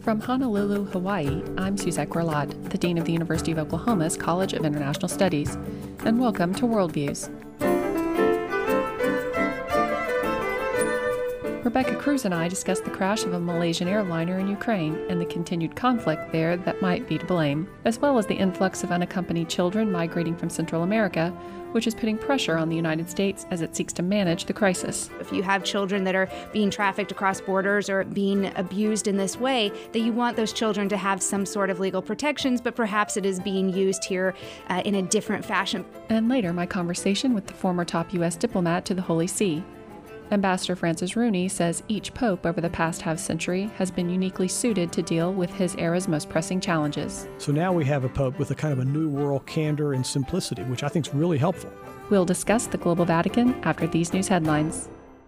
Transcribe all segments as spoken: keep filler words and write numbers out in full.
From Honolulu, Hawaii, I'm Suzette Grelot, the Dean of the University of Oklahoma's College of International Studies, and welcome to Worldviews. Rebecca Cruz and I discussed the crash of a Malaysian airliner in Ukraine and the continued conflict there that might be to blame, as well as the influx of unaccompanied children migrating from Central America, which is putting pressure on the United States as it seeks to manage the crisis. If you have children that are being trafficked across borders or being abused in this way, that you want those children to have some sort of legal protections, but perhaps it is being used here uh, in a different fashion. And later, my conversation with the former top U S diplomat to the Holy See. Ambassador Francis Rooney says each pope over the past half-century has been uniquely suited to deal with his era's most pressing challenges. So now we have a pope with a kind of a new world candor and simplicity, which I think is really helpful. We'll discuss the global Vatican after these news headlines.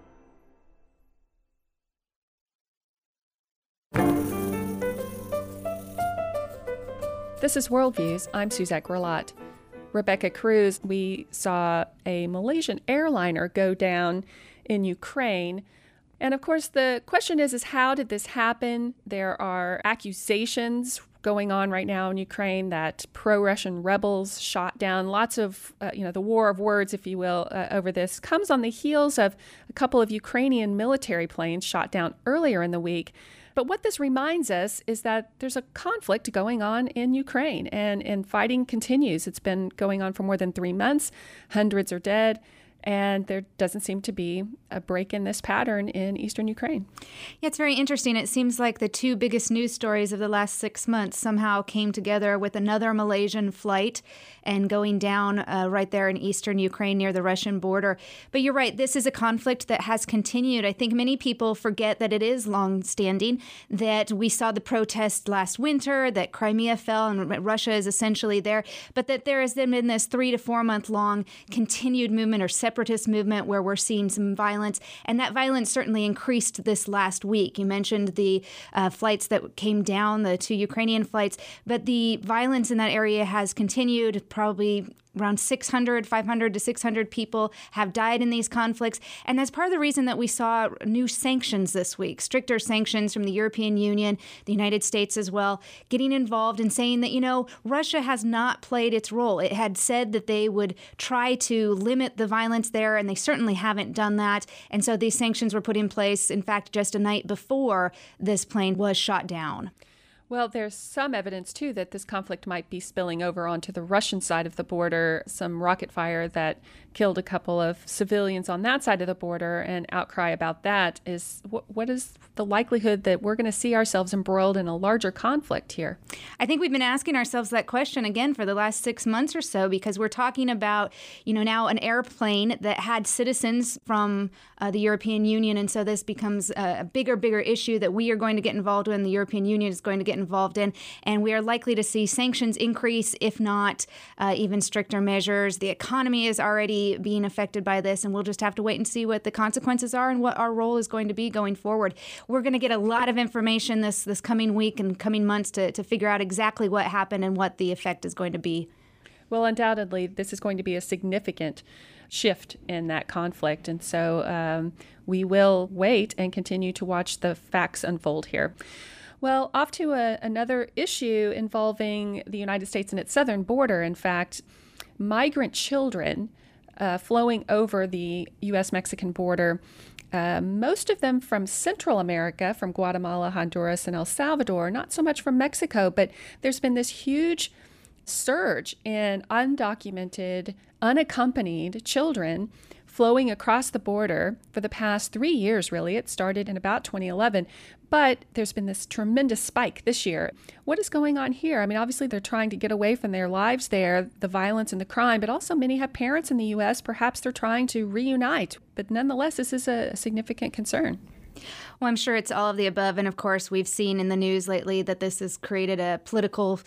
This is Worldviews. I'm Suzette Grelot. Rebecca Cruz, we saw a Malaysian airliner go down in Ukraine. And of course, the question is, is how did this happen? There are accusations going on right now in Ukraine that pro-Russian rebels shot down lots of, uh, you know, the war of words, if you will, uh, over this comes on the heels of a couple of Ukrainian military planes shot down earlier in the week. But what this reminds us is that there's a conflict going on in Ukraine, and, and fighting continues. It's been going on for more than three months. Hundreds are dead. And there doesn't seem to be a break in this pattern in eastern Ukraine. Yeah, it's very interesting. It seems like the two biggest news stories of the last six months somehow came together with another Malaysian flight and going down uh, right there in eastern Ukraine near the Russian border. But you're right, this is a conflict that has continued. I think many people forget that it is long-standing, that we saw the protests last winter, that Crimea fell and Russia is essentially there, but that there has been this three to four month long continued movement or separatist movement where we're seeing some violence, and that violence certainly increased this last week. You mentioned the uh, flights that came down, the two Ukrainian flights, but the violence in that area has continued. Probably around six hundred, five hundred to six hundred people have died in these conflicts. And that's part of the reason that we saw new sanctions this week, stricter sanctions from the European Union, the United States as well, getting involved and saying that, you know, Russia has not played its role. It had said that they would try to limit the violence there, and they certainly haven't done that. And so these sanctions were put in place, in fact, just a night before this plane was shot down. Well, there's some evidence, too, that this conflict might be spilling over onto the Russian side of the border. Some rocket fire that killed a couple of civilians on that side of the border, and outcry about that. Is what, what is the likelihood that we're going to see ourselves embroiled in a larger conflict here? I think we've been asking ourselves that question again for the last six months or so, because we're talking about, you know, now an airplane that had citizens from uh, the European Union. And so this becomes a, a bigger, bigger issue that we are going to get involved in, the European Union is going to get involved in, and we are likely to see sanctions increase, if not uh, even stricter measures. The economy is already being affected by this, and we'll just have to wait and see what the consequences are and what our role is going to be going forward. We're going to get a lot of information this this coming week and coming months to, to figure out exactly what happened and what the effect is going to be. Well, undoubtedly, this is going to be a significant shift in that conflict. And so um, we will wait and continue to watch the facts unfold here. Well, off to a, another issue involving the United States and its southern border. In fact, migrant children uh, flowing over the U S Mexican border, uh, most of them from Central America, from Guatemala, Honduras, and El Salvador, not so much from Mexico, but there's been this huge surge in undocumented, unaccompanied children flowing across the border for the past three years, really. It started in about twenty eleven, but there's been this tremendous spike this year. What is going on here? I mean, obviously they're trying to get away from their lives there, the violence and the crime, but also many have parents in the U S. Perhaps they're trying to reunite, but nonetheless, this is a significant concern. Well, I'm sure it's all of the above. And of course, we've seen in the news lately that this has created a political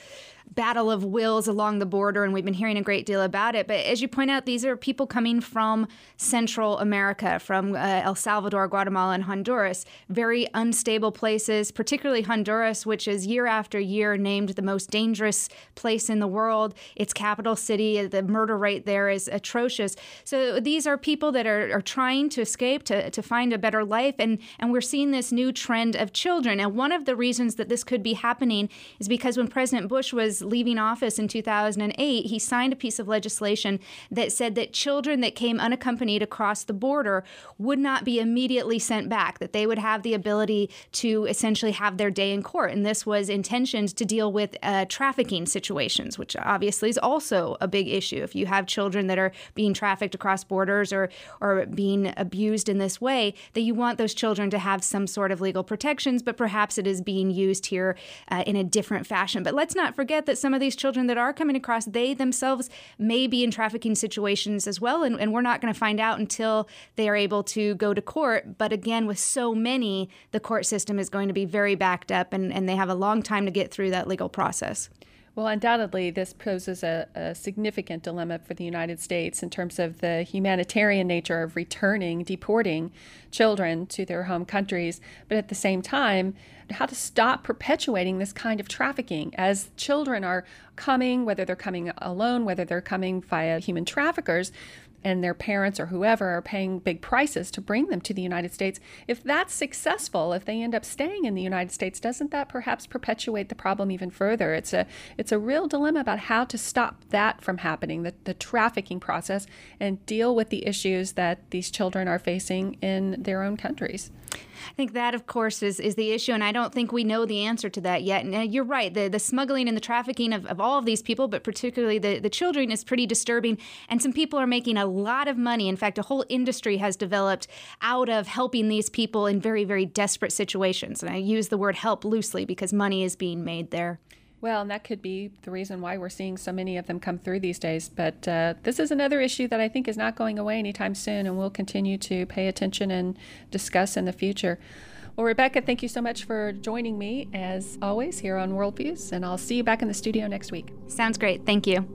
battle of wills along the border, and we've been hearing a great deal about it. But as you point out, these are people coming from Central America, from uh, El Salvador, Guatemala, and Honduras, very unstable places, particularly Honduras, which is year after year named the most dangerous place in the world. Its capital city, the murder rate there is atrocious. So these are people that are, are trying to escape, to, to find a better life, and, and we're seeing this new trend of children. And one of the reasons that this could be happening is because when President Bush was leaving office in two thousand eight, he signed a piece of legislation that said that children that came unaccompanied across the border would not be immediately sent back, that they would have the ability to essentially have their day in court. And this was intentioned to deal with uh, trafficking situations, which obviously is also a big issue. If you have children that are being trafficked across borders or, or being abused in this way, that you want those children to have some sort of legal protections, but perhaps it is being used here uh, in a different fashion. But let's not forget that some of these children that are coming across, they themselves may be in trafficking situations as well, and, and we're not going to find out until they are able to go to court. But again, with so many, the court system is going to be very backed up, and, and they have a long time to get through that legal process. Well, undoubtedly, this poses a, a significant dilemma for the United States in terms of the humanitarian nature of returning, deporting children to their home countries, but at the same time, how to stop perpetuating this kind of trafficking as children are coming, whether they're coming alone, whether they're coming via human traffickers, and their parents or whoever are paying big prices to bring them to the United States. If that's successful, if they end up staying in the United States, doesn't that perhaps perpetuate the problem even further? It's a it's a real dilemma about how to stop that from happening, the, the trafficking process, and deal with the issues that these children are facing in their own countries. I think that, of course, is, is the issue, and I don't think we know the answer to that yet. And uh, you're right, the, the smuggling and the trafficking of, of all of these people, but particularly the, the children, is pretty disturbing. And some people are making a lot of money. In fact, a whole industry has developed out of helping these people in very, very desperate situations. And I use the word help loosely because money is being made there. Well, and that could be the reason why we're seeing so many of them come through these days. But uh, this is another issue that I think is not going away anytime soon, and we'll continue to pay attention and discuss in the future. Well, Rebecca, thank you so much for joining me, as always, here on Worldviews, and I'll see you back in the studio next week. Sounds great. Thank you.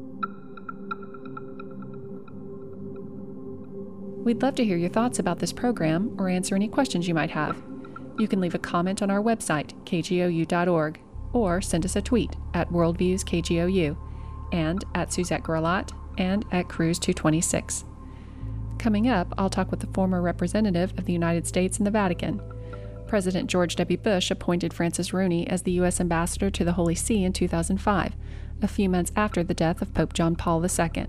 We'd love to hear your thoughts about this program or answer any questions you might have. You can leave a comment on our website, k g o u dot org, or send us a tweet at Worldviews K G O U and at Suzette Grelot and at Cruise two twenty-six. Coming up, I'll talk with the former representative of the United States in the Vatican. President George W. Bush appointed Francis Rooney as the U S ambassador to the Holy See in two thousand five, a few months after the death of Pope John Paul the Second.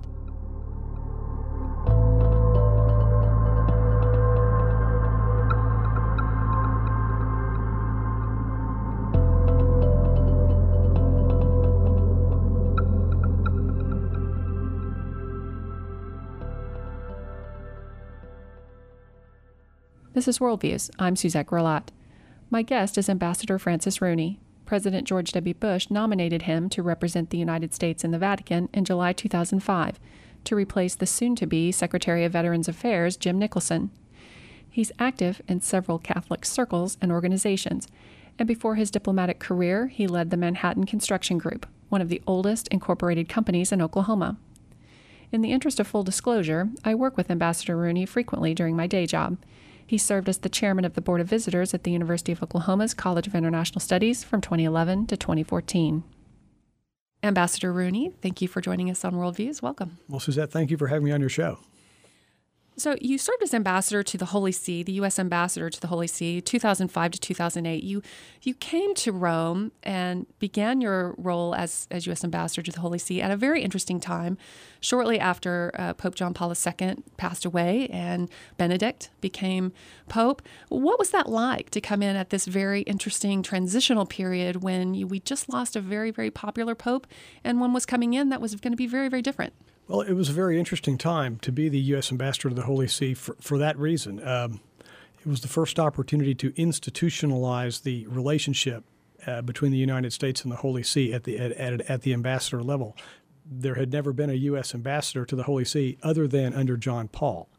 This is Worldviews. I'm Suzette Grelot. My guest is Ambassador Francis Rooney. President George W. Bush nominated him to represent the United States in the Vatican in July two thousand five to replace the soon-to-be Secretary of Veterans Affairs, Jim Nicholson. He's active in several Catholic circles and organizations, and before his diplomatic career, he led the Manhattan Construction Group, one of the oldest incorporated companies in Oklahoma. In the interest of full disclosure, I work with Ambassador Rooney frequently during my day job. He served as the chairman of the Board of Visitors at the University of Oklahoma's College of International Studies from twenty eleven to twenty fourteen. Ambassador Rooney, thank you for joining us on Worldviews. Welcome. Well, Suzette, thank you for having me on your show. So you served as ambassador to the Holy See, the U S ambassador to the Holy See, two thousand five to two thousand eight. You you came to Rome and began your role as, as U S ambassador to the Holy See at a very interesting time, shortly after uh, Pope John Paul the Second passed away and Benedict became Pope. What was that like to come in at this very interesting transitional period when you, we just lost a very, very popular Pope, and one was coming in that was going to be very, very different? Well, it was a very interesting time to be the U S ambassador to the Holy See for, for that reason. Um, it was the first opportunity to institutionalize the relationship uh, between the United States and the Holy See at the at, at, at the ambassador level. There had never been a U S ambassador to the Holy See other than under John Paul.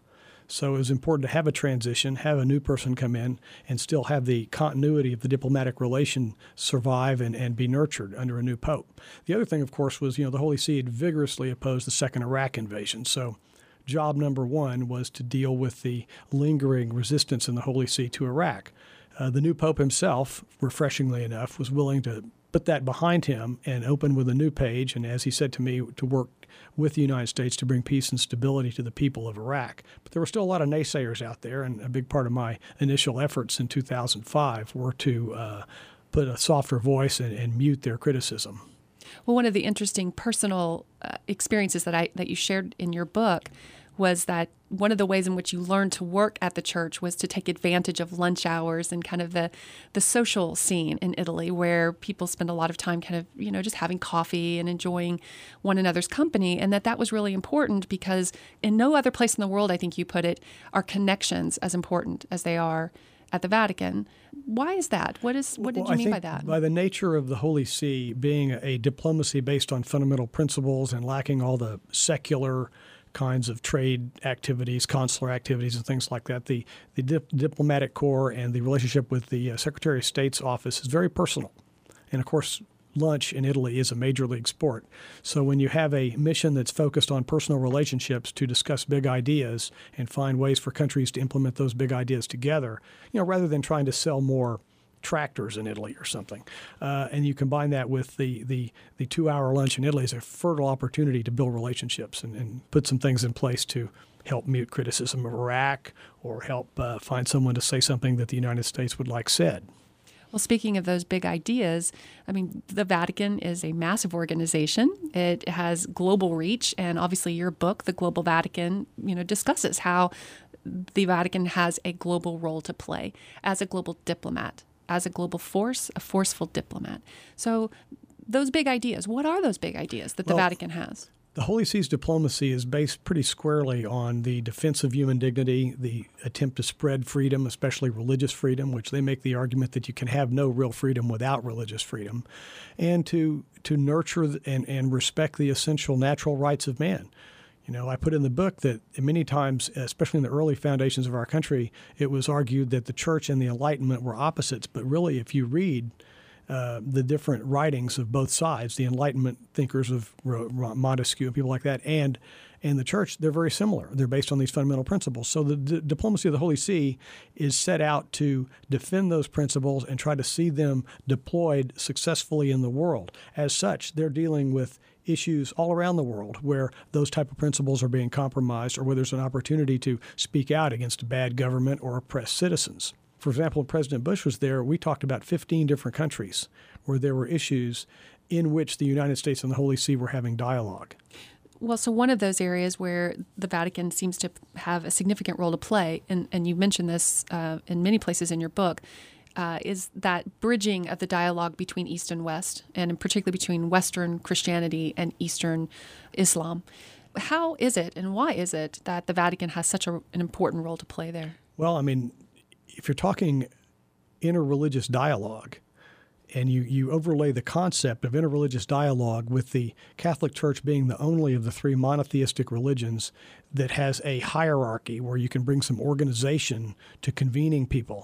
So it was important to have a transition, have a new person come in, and still have the continuity of the diplomatic relation survive and, and be nurtured under a new pope. The other thing, of course, was, you know, the Holy See had vigorously opposed the second Iraq invasion. So job number one was to deal with the lingering resistance in the Holy See to Iraq. Uh, the new pope himself, refreshingly enough, was willing to put that behind him and open with a new page, and as he said to me, to work with the United States to bring peace and stability to the people of Iraq. But there were still a lot of naysayers out there, and a big part of my initial efforts in two thousand five were to uh, put a softer voice and, and mute their criticism. Well, one of the interesting personal uh, experiences that I that you shared in your book was that one of the ways in which you learned to work at the church was to take advantage of lunch hours and kind of the the social scene in Italy, where people spend a lot of time kind of, you know, just having coffee and enjoying one another's company, and that that was really important because in no other place in the world, I think you put it, are connections as important as they are at the Vatican. Why is that? What is what did well, you I mean think by that? By the nature of the Holy See being a diplomacy based on fundamental principles and lacking all the secular kinds of trade activities, consular activities, and things like that. The the dip, diplomatic corps and the relationship with the uh, Secretary of State's office is very personal. And, of course, lunch in Italy is a major league sport. So when you have a mission that's focused on personal relationships to discuss big ideas and find ways for countries to implement those big ideas together, you know, rather than trying to sell more tractors in Italy or something. Uh, and you combine that with the, the, the two-hour lunch in Italy is a fertile opportunity to build relationships and, and put some things in place to help mute criticism of Iraq or help uh, find someone to say something that the United States would like said. Well, speaking of those big ideas, I mean, the Vatican is a massive organization. It has global reach, and obviously your book, The Global Vatican, you know, discusses how the Vatican has a global role to play as a global diplomat, as a global force, a forceful diplomat. So those big ideas, what are those big ideas that the well, Vatican has? The Holy See's diplomacy is based pretty squarely on the defense of human dignity, the attempt to spread freedom, especially religious freedom, which they make the argument that you can have no real freedom without religious freedom, and to to nurture and, and respect the essential natural rights of man. You know, I put in the book that many times, especially in the early foundations of our country, it was argued that the church and the Enlightenment were opposites. But really, if you read uh, the different writings of both sides, the Enlightenment thinkers of Montesquieu and people like that, and and the church, they're very similar. They're based on these fundamental principles. So the d- diplomacy of the Holy See is set out to defend those principles and try to see them deployed successfully in the world. As such, they're dealing with issues all around the world where those type of principles are being compromised or where there's an opportunity to speak out against bad government or oppressed citizens. For example, when President Bush was there, we talked about fifteen different countries where there were issues in which the United States and the Holy See were having dialogue. Well, so one of those areas where the Vatican seems to have a significant role to play, and, and you mentioned this uh, in many places in your book, Uh, is that bridging of the dialogue between East and West, and in particular between Western Christianity and Eastern Islam. How is it and why is it that the Vatican has such a, an important role to play there? Well, I mean, if you're talking interreligious dialogue and you, you overlay the concept of interreligious dialogue with the Catholic Church being the only of the three monotheistic religions that has a hierarchy where you can bring some organization to convening people,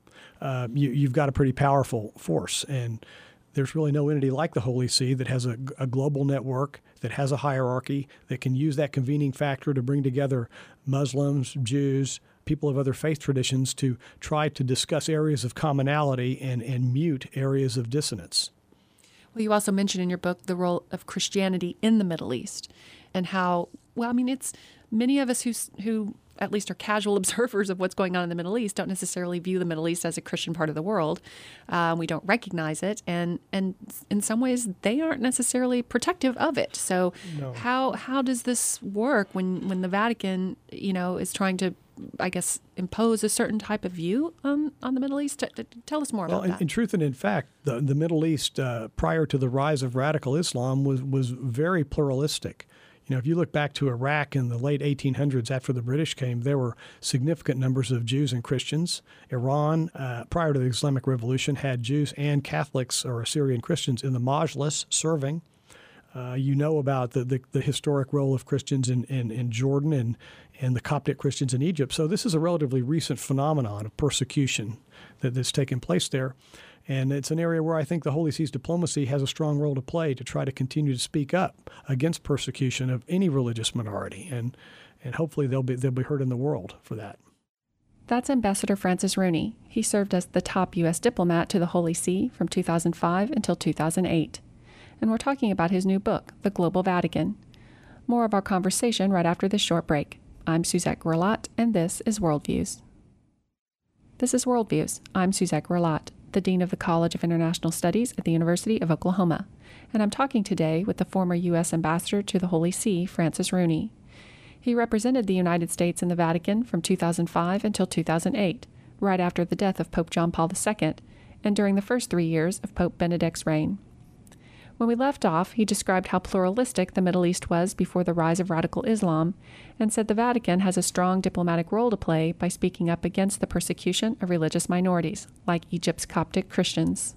Uh, you, you've got a pretty powerful force. And there's really no entity like the Holy See that has a, a global network, that has a hierarchy, that can use that convening factor to bring together Muslims, Jews, people of other faith traditions to try to discuss areas of commonality and, and mute areas of dissonance. Well, you also mentioned in your book the role of Christianity in the Middle East and how, well, I mean, it's many of us who who at least are casual observers of what's going on in the Middle East don't necessarily view the Middle East as a Christian part of the world. Um, we don't recognize it, and and in some ways they aren't necessarily protective of it. So No. how how does this work when when the Vatican, you know, is trying to, I guess, impose a certain type of view on, on the Middle East? T- t- tell us more Well, about in, that. in truth and in fact, the, the Middle East, uh, prior to the rise of radical Islam, was, was very pluralistic. You know, if you look back to Iraq in the late eighteen hundreds after the British came, there were significant numbers of Jews and Christians. Iran, uh, prior to the Islamic Revolution, had Jews and Catholics or Assyrian Christians in the Majlis serving. Uh, you know about the, the, the historic role of Christians in, in, in Jordan and, and the Coptic Christians in Egypt. So this is a relatively recent phenomenon of persecution that, that's taken place there. And it's an area where I think the Holy See's diplomacy has a strong role to play to try to continue to speak up against persecution of any religious minority. And, and hopefully they'll be, they'll be heard in the world for that. That's Ambassador Francis Rooney. He served as the top U S diplomat to the Holy See from two thousand five until two thousand eight. And we're talking about his new book, The Global Vatican. More of our conversation right after this short break. I'm Suzette Gurlat, and this is Worldviews. This is Worldviews. I'm Suzette Gurlat, the Dean of the College of International Studies at the University of Oklahoma, and I'm talking today with the former U S Ambassador to the Holy See, Francis Rooney. He represented the United States in the Vatican from two thousand five until two thousand eight, right after the death of Pope John Paul the Second, and during the first three years of Pope Benedict's reign. When we left off, he described how pluralistic the Middle East was before the rise of radical Islam, and said the Vatican has a strong diplomatic role to play by speaking up against the persecution of religious minorities, like Egypt's Coptic Christians.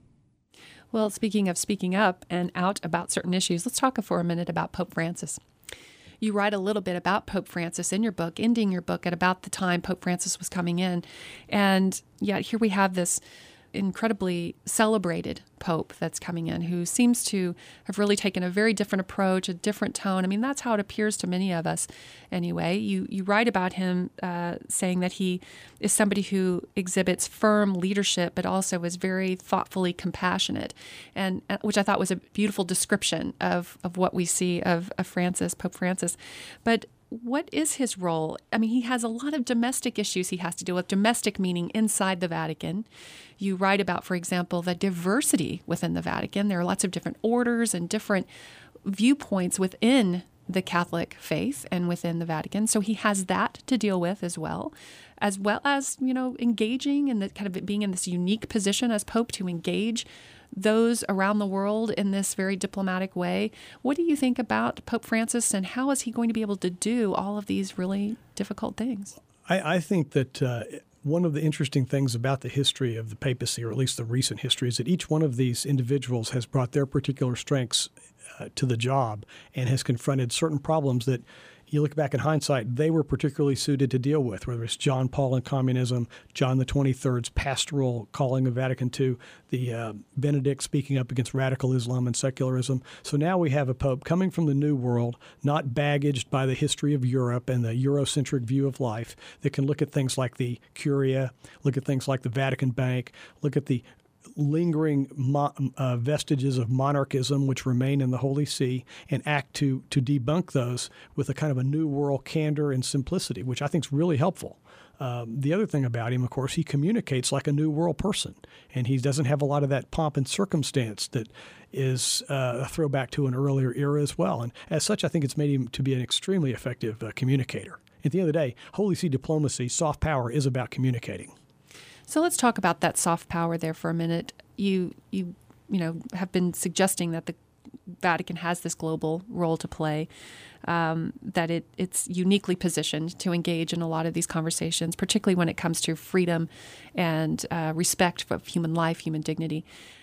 Well, speaking of speaking up and out about certain issues, let's talk for a minute about Pope Francis. You write a little bit about Pope Francis in your book, ending your book at about the time Pope Francis was coming in. And yet here we have this incredibly celebrated Pope that's coming in, who seems to have really taken a very different approach, a different tone. I mean, that's how it appears to many of us anyway. You you write about him uh, saying that he is somebody who exhibits firm leadership, but also is very thoughtfully compassionate, and uh, which I thought was a beautiful description of, of what we see of, of Francis, Pope Francis. But what is his role? I mean, he has a lot of domestic issues he has to deal with, domestic meaning inside the Vatican. You write about, for example, the diversity within the Vatican. There are lots of different orders and different viewpoints within the Catholic faith and within the Vatican. So he has that to deal with as well, as well as, you know, engaging and the kind of being in this unique position as Pope to engage those around the world in this very diplomatic way. What do you think about Pope Francis, and how is he going to be able to do all of these really difficult things? I, I think that uh, one of the interesting things about the history of the papacy, or at least the recent history, is that each one of these individuals has brought their particular strengths uh, to the job and has confronted certain problems that you look back in hindsight, they were particularly suited to deal with, whether it's John Paul and communism, John the twenty-third's pastoral calling of Vatican two, the uh, Benedict speaking up against radical Islam and secularism. So now we have a pope coming from the New World, not baggaged by the history of Europe and the Eurocentric view of life, that can look at things like the Curia, look at things like the Vatican Bank, look at the lingering mo- uh, vestiges of monarchism which remain in the Holy See, and act to to debunk those with a kind of a new world candor and simplicity, which I think is really helpful. Um, the other thing about him, of course, he communicates like a new world person, and he doesn't have a lot of that pomp and circumstance that is uh, a throwback to an earlier era as well. And as such, I think it's made him to be an extremely effective uh, communicator. At the end of the day, Holy See diplomacy, soft power, is about communicating. So let's talk about that soft power there for a minute. You, you, you know, have been suggesting that the Vatican has this global role to play, um, that it it's uniquely positioned to engage in a lot of these conversations, particularly when it comes to freedom and uh, respect for human life, human dignity.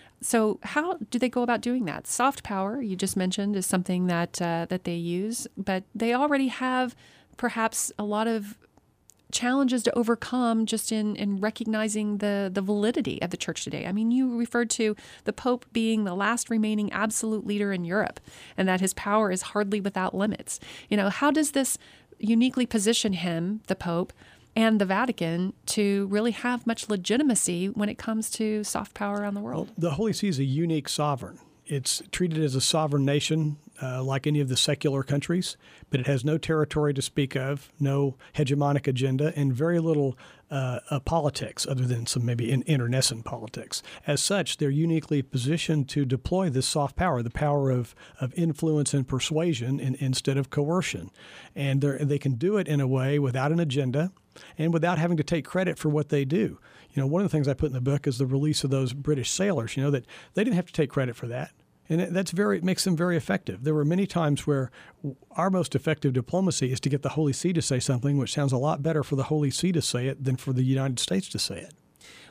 So how do they go about doing that? Soft power, you just mentioned, is something that uh, that they use, but they already have perhaps a lot of challenges to overcome just in, in recognizing the, the validity of the church today. I mean, you referred to the Pope being the last remaining absolute leader in Europe, and that his power is hardly without limits. You know, how does this uniquely position him, the Pope, and the Vatican to really have much legitimacy when it comes to soft power around the world? Well, the Holy See is a unique sovereign. It's treated as a sovereign nation uh, like any of the secular countries, but it has no territory to speak of, no hegemonic agenda, and very little uh, uh, politics other than some maybe in, internecine politics. As such, they're uniquely positioned to deploy this soft power, the power of, of influence and persuasion in, instead of coercion. And they can do it in a way without an agenda and without having to take credit for what they do. You know, one of the things I put in the book is the release of those British sailors, you know, that they didn't have to take credit for that. And that's very, it makes them very effective. There were many times where our most effective diplomacy is to get the Holy See to say something which sounds a lot better for the Holy See to say it than for the United States to say it.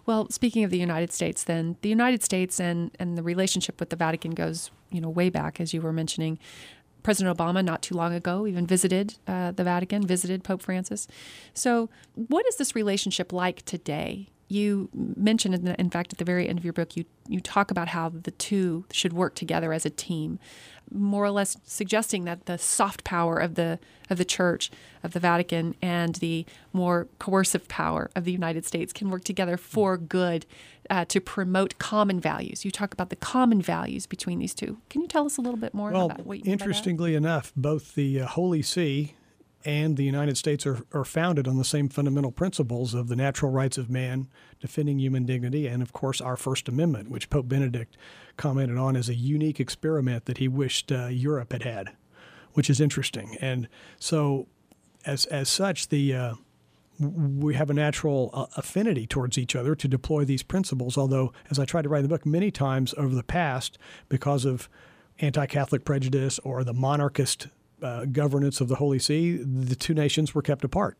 Well, speaking of the United States, then the United States and, and the relationship with the Vatican goes, you know, way back, as you were mentioning. President Obama, not too long ago, even visited uh, the Vatican, visited Pope Francis. So what is this relationship like today? You mentioned, in, the, in fact, at the very end of your book, you, you talk about how the two should work together as a team, more or less suggesting that the soft power of the of the Church, of the Vatican, and the more coercive power of the United States can work together for good uh, to promote common values. You talk about the common values between these two. Can you tell us a little bit more well, about what you mean by that? Interestingly enough, both the uh, Holy See and the United States are, are founded on the same fundamental principles of the natural rights of man, defending human dignity, and, of course, our First Amendment, which Pope Benedict commented on as a unique experiment that he wished uh, Europe had had, which is interesting. And so as as such, the uh, we have a natural uh, affinity towards each other to deploy these principles, although, as I tried to write in the book, many times over the past, because of anti-Catholic prejudice or the monarchist Uh, governance of the Holy See, the two nations were kept apart.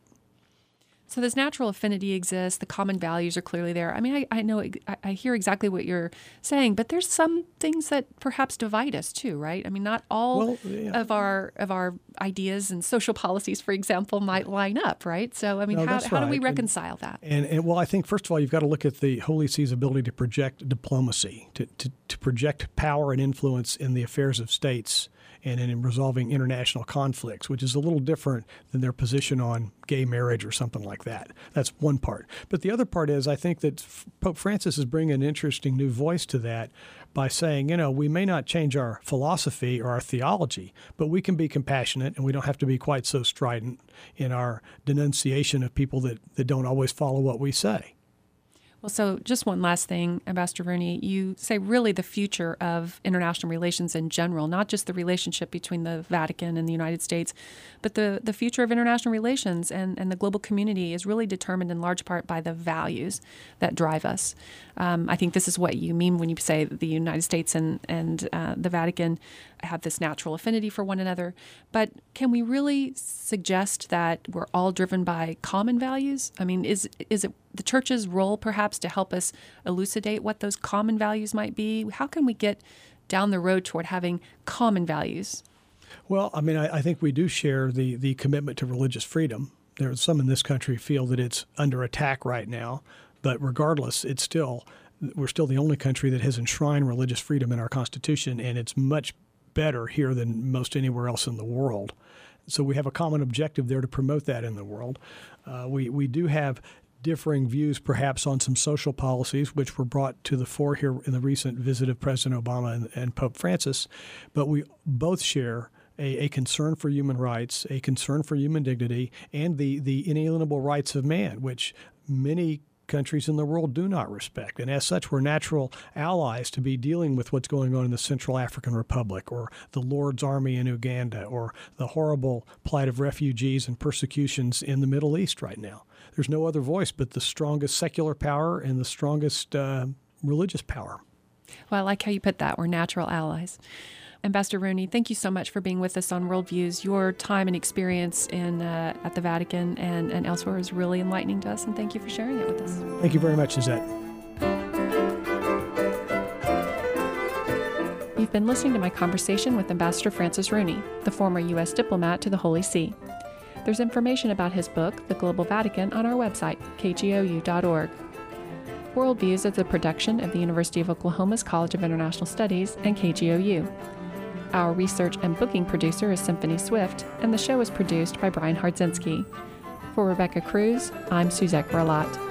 So this natural affinity exists. The common values are clearly there. I mean, I, I know, I, I hear exactly what you're saying, but there's some things that perhaps divide us too, right? I mean, not all well, yeah. of our of our ideas and social policies, for example, might line up, right? So, I mean, no, how, that's how do we right. reconcile and, that? And, and well, I think first of all, you've got to look at the Holy See's ability to project diplomacy, to, to, to project power and influence in the affairs of states and in resolving international conflicts, which is a little different than their position on gay marriage or something like that. That's one part. But the other part is I think that Pope Francis is bringing an interesting new voice to that by saying, you know, we may not change our philosophy or our theology, but we can be compassionate and we don't have to be quite so strident in our denunciation of people that, that don't always follow what we say. Well, so just one last thing, Ambassador Rooney, you say really the future of international relations in general, not just the relationship between the Vatican and the United States, but the, the future of international relations and, and the global community is really determined in large part by the values that drive us. Um, I think this is what you mean when you say that the United States and, and uh, the Vatican have this natural affinity for one another. But can we really suggest that we're all driven by common values? I mean, is is it the Church's role perhaps to help us elucidate what those common values might be? How can we get down the road toward having common values? Well, I mean, I, I think we do share the, the commitment to religious freedom. There are some in this country feel that it's under attack right now, but regardless, it's still we're still the only country that has enshrined religious freedom in our Constitution, and it's much better here than most anywhere else in the world. So we have a common objective there to promote that in the world. Uh, we, we do have differing views perhaps on some social policies, which were brought to the fore here in the recent visit of President Obama and, and Pope Francis, but we both share a, a concern for human rights, a concern for human dignity, and the, the inalienable rights of man, which many countries in the world do not respect. And as such, we're natural allies to be dealing with what's going on in the Central African Republic or the Lord's Army in Uganda or the horrible plight of refugees and persecutions in the Middle East right now. There's no other voice but the strongest secular power and the strongest uh, religious power. Well, I like how you put that. We're natural allies. Ambassador Rooney, thank you so much for being with us on Worldviews. Your time and experience in uh, at the Vatican and, and elsewhere is really enlightening to us, and thank you for sharing it with us. Thank you very much, Suzette. You've been listening to my conversation with Ambassador Francis Rooney, the former U S diplomat to the Holy See. There's information about his book, The Global Vatican, on our website, k g o u dot org. Worldviews is a production of the University of Oklahoma's College of International Studies and K G O U. Our research and booking producer is Symphony Swift, and the show is produced by Brian Hardzinski. For Rebecca Cruz, I'm Suzette Grelot.